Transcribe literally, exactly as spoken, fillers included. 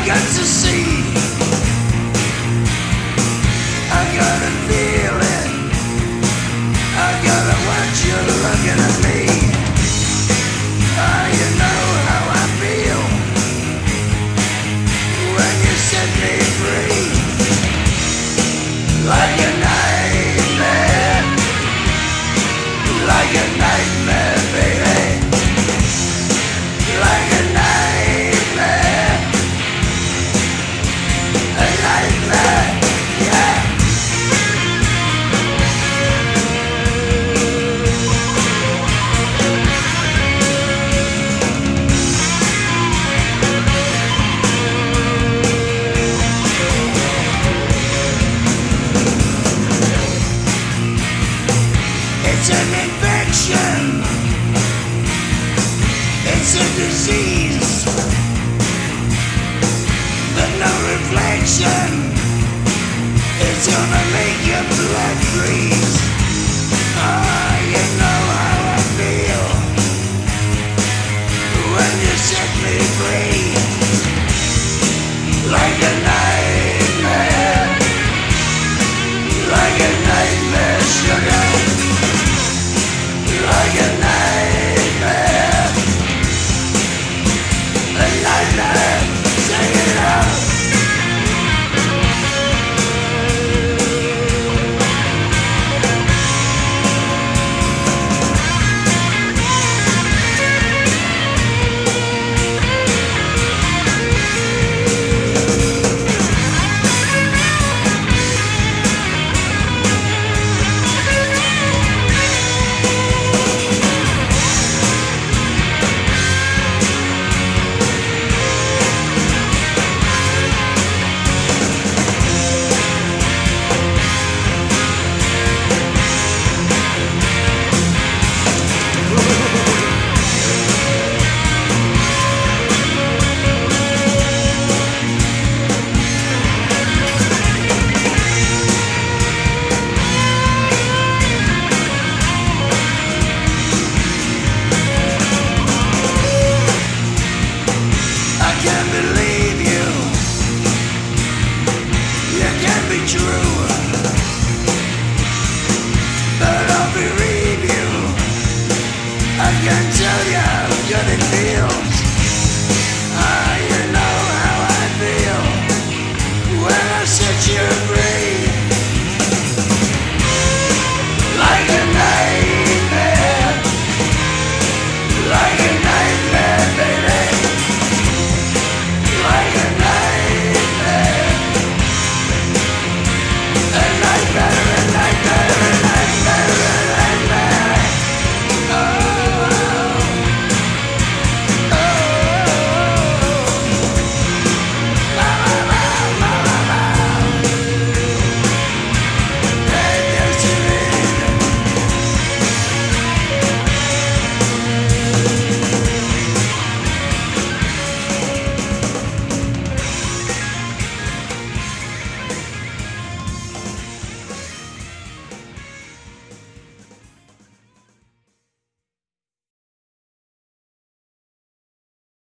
got to see. I gotta feel it. I gotta watch you looking at me. Ah, you know how I feel when you set me free. Like a nightmare, like a nightmare, baby. Like a nightmare, a nightmare, yeah. It's an infection. It's a disease, but no reflection. It's gonna make your blood freeze.